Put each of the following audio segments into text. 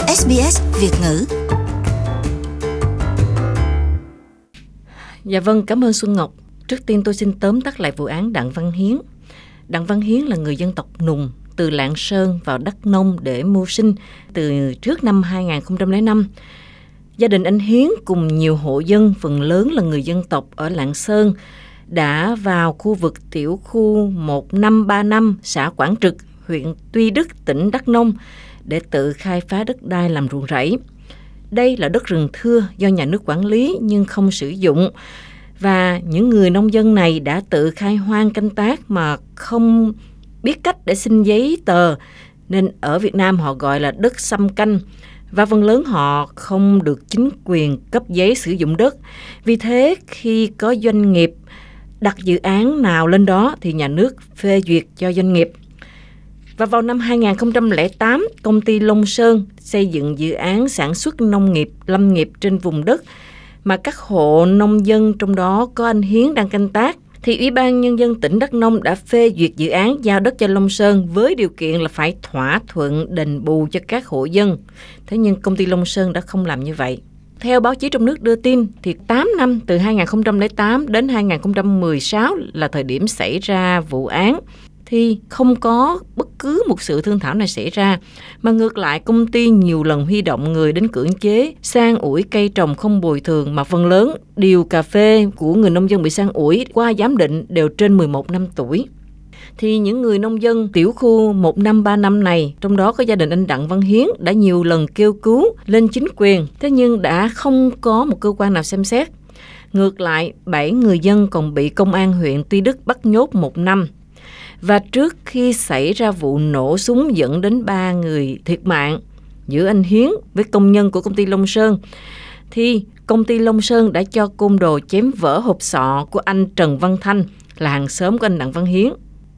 SBS Việt ngữ. Dạ vâng, cảm ơn Xuân Ngọc. Trước tiên tôi xin tóm tắt lại vụ án Đặng Văn Hiến. Đặng Văn Hiến là người dân tộc Nùng từ Lạng Sơn vào Đắk Nông để mưu sinh từ trước năm 2005. Gia đình anh Hiến cùng nhiều hộ dân, phần lớn là người dân tộc ở Lạng Sơn, đã vào khu vực tiểu khu 1535, xã Quảng Trực, huyện Tuy Đức, tỉnh Đắk Nông để tự khai phá đất đai làm ruộng rẫy. Đây là đất rừng thưa do nhà nước quản lý nhưng không sử dụng. Và những người nông dân này đã tự khai hoang canh tác mà không biết cách để xin giấy tờ, nên ở Việt Nam họ gọi là đất xâm canh. Và phần lớn họ không được chính quyền cấp giấy sử dụng đất. Vì thế khi có doanh nghiệp đặt dự án nào lên đó thì nhà nước phê duyệt cho doanh nghiệp. Và vào năm 2008, công ty Long Sơn xây dựng dự án sản xuất nông nghiệp, lâm nghiệp trên vùng đất mà các hộ nông dân trong đó có anh Hiến đang canh tác. Thì Ủy ban Nhân dân tỉnh Đắk Nông đã phê duyệt dự án giao đất cho Long Sơn với điều kiện là phải thỏa thuận đền bù cho các hộ dân. Thế nhưng công ty Long Sơn đã không làm như vậy. Theo báo chí trong nước đưa tin, thì 8 năm từ 2008 đến 2016 là thời điểm xảy ra vụ án, thì không có bất cứ một sự thương thảo này xảy ra, mà ngược lại công ty nhiều lần huy động người đến cưỡng chế, san ủi cây trồng không bồi thường, mà phần lớn điều cà phê của người nông dân bị san ủi qua giám định đều trên 11 năm tuổi. Thì những người nông dân tiểu khu 1535 này, trong đó có gia đình anh Đặng Văn Hiến, đã nhiều lần kêu cứu lên chính quyền, thế nhưng đã không có một cơ quan nào xem xét. Ngược lại, 7 người dân còn bị công an huyện Tuy Đức bắt nhốt 1 năm. Và trước khi xảy ra vụ nổ súng dẫn đến 3 người thiệt mạng giữa anh Hiến với công nhân của công ty Long Sơn, thì công ty Long Sơn đã cho côn đồ chém vỡ hộp sọ của anh Trần Văn Thanh, là hàng xóm của anh Đặng Văn Hiến.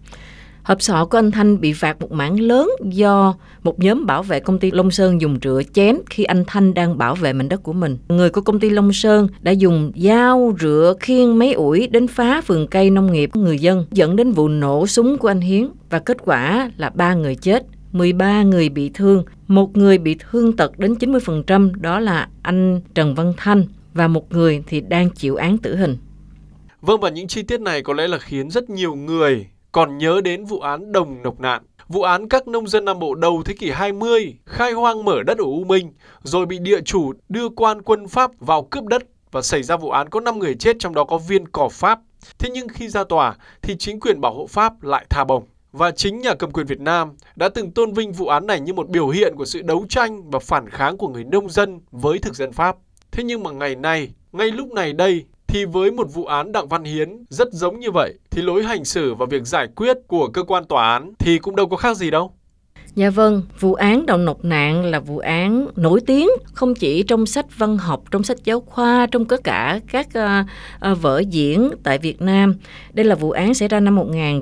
Hộp sọ của anh Thanh bị vạc một mảng lớn do một nhóm bảo vệ công ty Long Sơn dùng rựa chém khi anh Thanh đang bảo vệ mảnh đất của mình. Người của công ty Long Sơn đã dùng dao, rựa, khiên, máy ủi đến phá vườn cây nông nghiệp của người dân, dẫn đến vụ nổ súng của anh Hiến. Và kết quả là 3 người chết, 13 người bị thương, một người bị thương tật đến 90%, đó là anh Trần Văn Thanh, và một người thì đang chịu án tử hình. Vâng, và những chi tiết này có lẽ là khiến rất nhiều người còn nhớ đến vụ án Đồng Nọc Nạn. Vụ án các nông dân Nam Bộ đầu thế kỷ 20 khai hoang mở đất ở U Minh, rồi bị địa chủ đưa quan quân Pháp vào cướp đất và xảy ra vụ án có 5 người chết, trong đó có viên cò Pháp. Thế nhưng khi ra tòa thì chính quyền bảo hộ Pháp lại tha bổng. Và chính nhà cầm quyền Việt Nam đã từng tôn vinh vụ án này như một biểu hiện của sự đấu tranh và phản kháng của người nông dân với thực dân Pháp. Thế nhưng mà ngày nay, ngay lúc này đây, thì với một vụ án Đặng Văn Hiến rất giống như vậy, thì lối hành xử và việc giải quyết của cơ quan tòa án thì cũng đâu có khác gì đâu. Dạ vâng, vụ án Đồng Nọc Nạn là vụ án nổi tiếng không chỉ trong sách văn học, trong sách giáo khoa, trong tất cả các vở diễn tại Việt Nam. Đây là vụ án xảy ra năm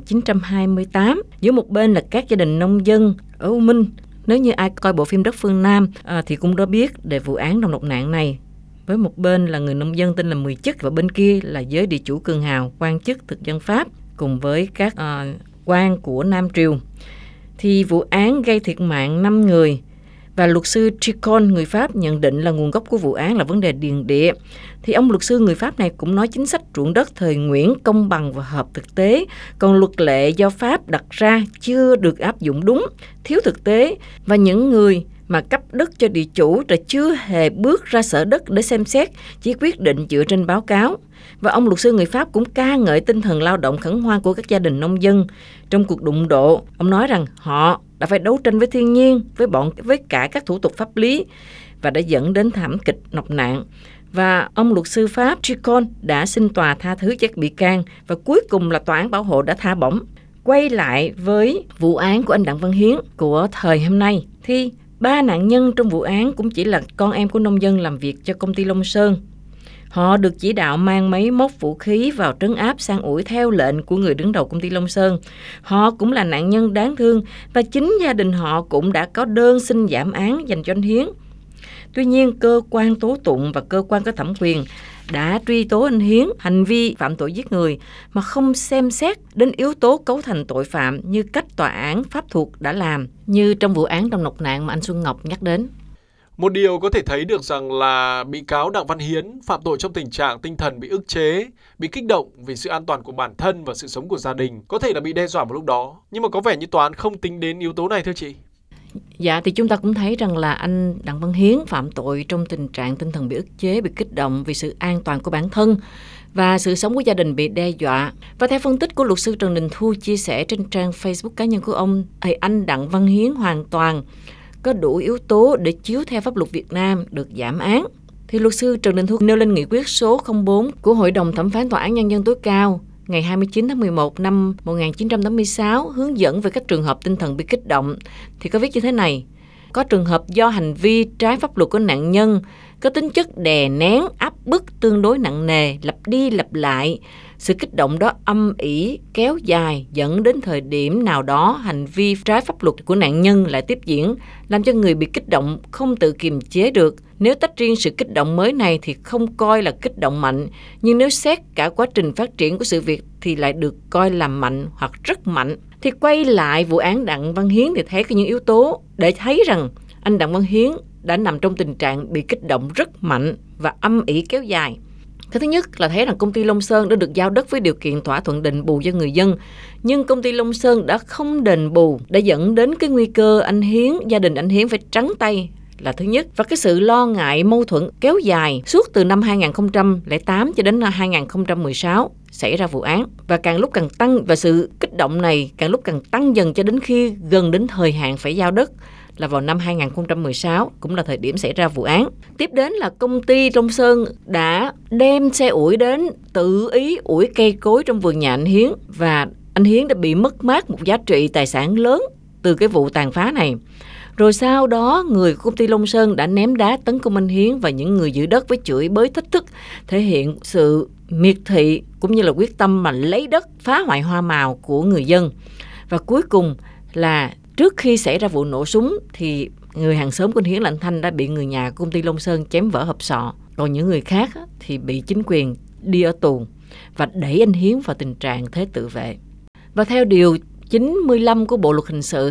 1928, giữa một bên là các gia đình nông dân ở U Minh. Nếu như ai coi bộ phim Đất Phương Nam thì cũng đã biết về vụ án Đồng Nọc Nạn này. Với một bên là người nông dân tên là Mười Chức, và bên kia là giới địa chủ cường hào, quan chức thực dân Pháp cùng với các quan của Nam Triều. Thì vụ án gây thiệt mạng 5 người, và luật sư Tricon người Pháp nhận định là nguồn gốc của vụ án là vấn đề điền địa. Thì ông luật sư người Pháp này cũng nói chính sách ruộng đất thời Nguyễn công bằng và hợp thực tế, còn luật lệ do Pháp đặt ra chưa được áp dụng đúng, thiếu thực tế, và những người mà cấp đất cho địa chủ là chưa hề bước ra sở đất để xem xét, chỉ quyết định dựa trên báo cáo. Và ông luật sư người Pháp cũng ca ngợi tinh thần lao động khẩn hoan của các gia đình nông dân trong cuộc đụng độ. Ông nói rằng họ đã phải đấu tranh với thiên nhiên, với cả các thủ tục pháp lý, và đã dẫn đến thảm kịch nọc nạn. Và ông luật sư Pháp Tricon đã xin tòa tha thứ các bị can, và cuối cùng là tòa án bảo hộ đã tha bổng. Quay lại với vụ án của anh Đặng Văn Hiến của thời hôm nay, thì 3 nạn nhân trong vụ án cũng chỉ là con em của nông dân làm việc cho công ty Long Sơn. Họ được chỉ đạo mang máy móc vũ khí vào trấn áp san ủi theo lệnh của người đứng đầu công ty Long Sơn. Họ cũng là nạn nhân đáng thương, và chính gia đình họ cũng đã có đơn xin giảm án dành cho anh Hiến. Tuy nhiên, cơ quan tố tụng và cơ quan có thẩm quyền đã truy tố anh Hiến hành vi phạm tội giết người mà không xem xét đến yếu tố cấu thành tội phạm như cách tòa án pháp thuộc đã làm, như trong vụ án Đồng Nọc Nạn mà anh Xuân Ngọc nhắc đến. Một điều có thể thấy được rằng là bị cáo Đặng Văn Hiến phạm tội trong tình trạng tinh thần bị ức chế, bị kích động vì sự an toàn của bản thân và sự sống của gia đình, có thể là bị đe dọa một lúc đó. Nhưng mà có vẻ như tòa án không tính đến yếu tố này thưa chị. Dạ, thì chúng ta cũng thấy rằng là anh Đặng Văn Hiến phạm tội trong tình trạng tinh thần bị ức chế, bị kích động vì sự an toàn của bản thân và sự sống của gia đình bị đe dọa. Và theo phân tích của luật sư Trần Đình Thu chia sẻ trên trang Facebook cá nhân của ông, thì anh Đặng Văn Hiến hoàn toàn có đủ yếu tố để chiếu theo pháp luật Việt Nam được giảm án. Thì luật sư Trần Đình Thu nêu lên nghị quyết số 04 của Hội đồng Thẩm phán Tòa án Nhân dân tối cao ngày 29 tháng 11 năm 1986 hướng dẫn về các trường hợp tinh thần bị kích động. Thì có viết như thế này: có trường hợp do hành vi trái pháp luật của nạn nhân có tính chất đè nén, áp bức tương đối nặng nề, lặp đi lặp lại. Sự kích động đó âm ỉ, kéo dài, dẫn đến thời điểm nào đó hành vi trái pháp luật của nạn nhân lại tiếp diễn, làm cho người bị kích động không tự kiềm chế được. Nếu tách riêng sự kích động mới này thì không coi là kích động mạnh, nhưng nếu xét cả quá trình phát triển của sự việc thì lại được coi là mạnh hoặc rất mạnh. Thì quay lại vụ án Đặng Văn Hiến thì thấy có những yếu tố để thấy rằng anh Đặng Văn Hiến đã nằm trong tình trạng bị kích động rất mạnh và âm ỉ kéo dài. Cái thứ nhất là thấy rằng công ty Long Sơn đã được giao đất với điều kiện thỏa thuận đền bù cho người dân, nhưng công ty Long Sơn đã không đền bù, đã dẫn đến cái nguy cơ anh Hiến, gia đình anh Hiến phải trắng tay là thứ nhất. Và cái sự lo ngại mâu thuẫn kéo dài suốt từ năm 2008 cho đến năm 2016 xảy ra vụ án, và càng lúc càng tăng, và sự kích động này càng lúc càng tăng dần cho đến khi gần đến thời hạn phải giao đất là vào năm 2016, cũng là thời điểm xảy ra vụ án. Tiếp đến là công ty Long Sơn đã đem xe ủi đến tự ý ủi cây cối trong vườn nhà anh Hiến, và anh Hiến đã bị mất mát một giá trị tài sản lớn từ cái vụ tàn phá này. Rồi sau đó, người của công ty Long Sơn đã ném đá tấn công anh Hiến và những người giữ đất với chửi bới thách thức, thể hiện sự miệt thị cũng như là quyết tâm mà lấy đất phá hoại hoa màu của người dân. Và cuối cùng là trước khi xảy ra vụ nổ súng thì người hàng xóm của anh Hiến là anh Thanh đã bị người nhà của công ty Long Sơn chém vỡ hộp sọ. Còn những người khác thì bị chính quyền đi ở tù và đẩy anh Hiến vào tình trạng thế tự vệ. Và theo điều 95 của Bộ Luật Hình sự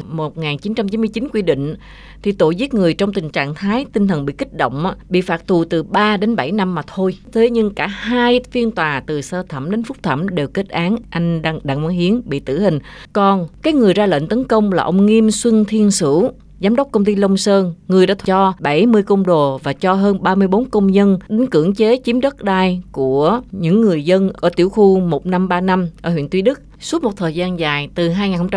1999 quy định thì tội giết người trong tình trạng thái tinh thần bị kích động bị phạt tù từ 3 đến 7 năm mà thôi. Thế nhưng cả hai phiên tòa từ sơ thẩm đến phúc thẩm đều kết án anh Đặng Văn Hiến bị tử hình. Còn cái người ra lệnh tấn công là ông Nghiêm Xuân Thiên Sửu, giám đốc công ty Long Sơn, người đã cho 70 côn đồ và cho hơn 34 công nhân đến cưỡng chế chiếm đất đai của những người dân ở tiểu khu 1535 ở huyện Tuy Đức suốt một thời gian dài từ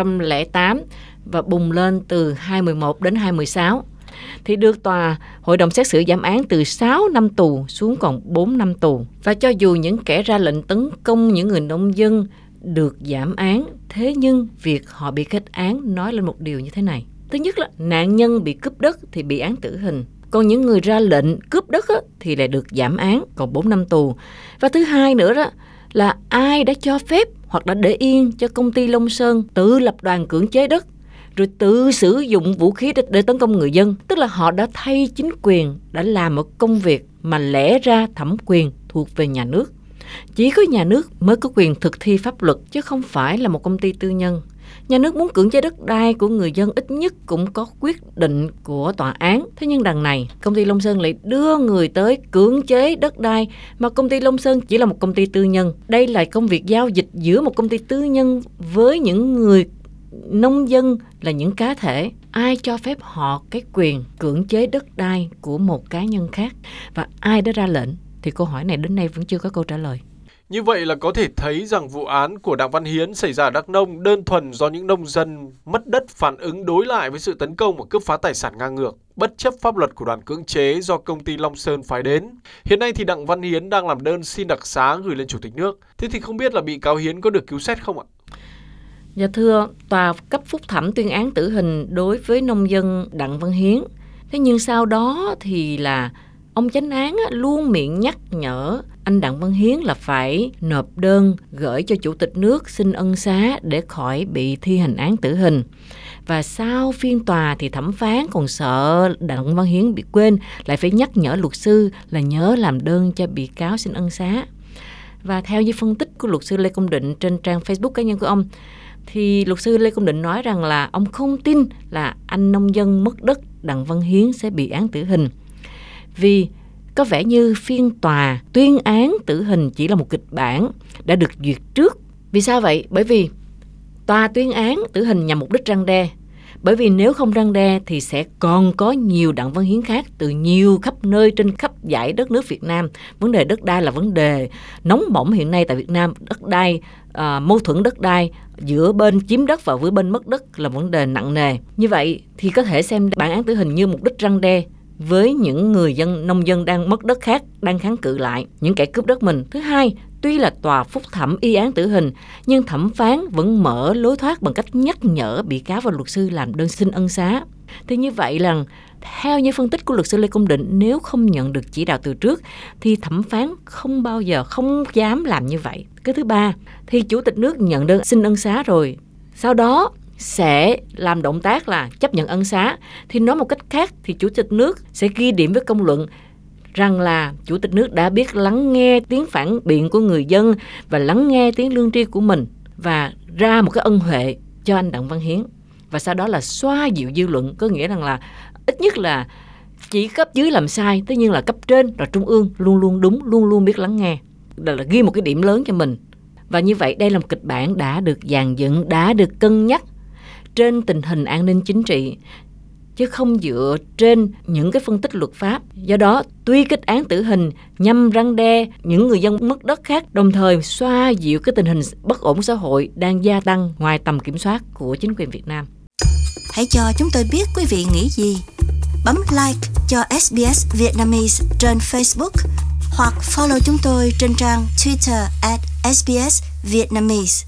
2008 và bùng lên từ 2011 đến 2016. Thì được hội đồng xét xử giảm án từ 6 năm tù xuống còn 4 năm tù. Và cho dù những kẻ ra lệnh tấn công những người nông dân được giảm án, thế nhưng việc họ bị kết án nói lên một điều như thế này. Thứ nhất là nạn nhân bị cướp đất thì bị án tử hình, còn những người ra lệnh cướp đất thì lại được giảm án còn 4 năm tù. Và thứ hai nữa đó là ai đã cho phép hoặc đã để yên cho công ty Long Sơn tự lập đoàn cưỡng chế đất rồi tự sử dụng vũ khí để tấn công người dân. Tức là họ đã thay chính quyền, đã làm một công việc mà lẽ ra thẩm quyền thuộc về nhà nước. Chỉ có nhà nước mới có quyền thực thi pháp luật chứ không phải là một công ty tư nhân. Nhà nước muốn cưỡng chế đất đai của người dân ít nhất cũng có quyết định của tòa án. Thế nhưng đằng này, công ty Long Sơn lại đưa người tới cưỡng chế đất đai mà công ty Long Sơn chỉ là một công ty tư nhân. Đây là công việc giao dịch giữa một công ty tư nhân với những người nông dân là những cá thể. Ai cho phép họ cái quyền cưỡng chế đất đai của một cá nhân khác? Và ai đã ra lệnh? Thì câu hỏi này đến nay vẫn chưa có câu trả lời. Như vậy là có thể thấy rằng vụ án của Đặng Văn Hiến xảy ra ở Đắk Nông đơn thuần do những nông dân mất đất phản ứng đối lại với sự tấn công và cướp phá tài sản ngang ngược, bất chấp pháp luật của đoàn cưỡng chế do công ty Long Sơn phái đến. Hiện nay thì Đặng Văn Hiến đang làm đơn xin đặc xá gửi lên Chủ tịch nước. Thế thì không biết là bị cáo Hiến có được cứu xét không ạ? Dạ thưa, tòa cấp phúc thẩm tuyên án tử hình đối với nông dân Đặng Văn Hiến. Thế nhưng sau đó thì là ông chánh án luôn miệng nhắc nhở anh Đặng Văn Hiến là phải nộp đơn gửi cho Chủ tịch nước xin ân xá để khỏi bị thi hành án tử hình. Và sau phiên tòa thì thẩm phán còn sợ Đặng Văn Hiến bị quên, lại phải nhắc nhở luật sư là nhớ làm đơn cho bị cáo xin ân xá. Và theo như phân tích của luật sư Lê Công Định trên trang Facebook cá nhân của ông, thì luật sư Lê Công Định nói rằng là ông không tin là anh nông dân mất đất Đặng Văn Hiến sẽ bị án tử hình, vì có vẻ như phiên tòa tuyên án tử hình chỉ là một kịch bản đã được duyệt trước. Vì sao vậy? Bởi vì tòa tuyên án tử hình nhằm mục đích răn đe. Bởi vì nếu không răn đe thì sẽ còn có nhiều Đặng Văn Hiến khác từ nhiều khắp nơi trên khắp dải đất nước Việt Nam. Vấn đề đất đai là vấn đề nóng bỏng hiện nay tại Việt Nam. Đất đai, mâu thuẫn đất đai giữa bên chiếm đất và với bên mất đất là vấn đề nặng nề. Như vậy thì có thể xem bản án tử hình như mục đích răn đe với những người dân, nông dân đang mất đất khác, đang kháng cự lại những kẻ cướp đất mình. Thứ hai, tuy là tòa phúc thẩm y án tử hình, nhưng thẩm phán vẫn mở lối thoát bằng cách nhắc nhở bị cáo và luật sư làm đơn xin ân xá. Thì như vậy là theo như phân tích của luật sư Lê Công Định, nếu không nhận được chỉ đạo từ trước thì thẩm phán không bao giờ, không dám làm như vậy. Cái thứ ba, thì chủ tịch nước nhận đơn xin ân xá rồi, sau đó sẽ làm động tác là chấp nhận ân xá. Thì nói một cách khác thì chủ tịch nước sẽ ghi điểm với công luận rằng là chủ tịch nước đã biết lắng nghe tiếng phản biện của người dân và lắng nghe tiếng lương tri của mình và ra một cái ân huệ cho anh Đặng Văn Hiến. Và sau đó là xoa dịu dư luận, có nghĩa rằng là ít nhất là chỉ cấp dưới làm sai, tất nhiên là cấp trên và trung ương luôn luôn đúng, luôn luôn biết lắng nghe. Đó là ghi một cái điểm lớn cho mình. Và như vậy đây là một kịch bản đã được dàn dựng, đã được cân nhắc trên tình hình an ninh chính trị, chứ không dựa trên những cái phân tích luật pháp. Do đó, tuy kết án tử hình nhằm răn đe những người dân mất đất khác, đồng thời xoa dịu cái tình hình bất ổn xã hội đang gia tăng ngoài tầm kiểm soát của chính quyền Việt Nam. Hãy cho chúng tôi biết quý vị nghĩ gì. Bấm like cho SBS Vietnamese trên Facebook hoặc follow chúng tôi trên trang Twitter @SBS Vietnamese.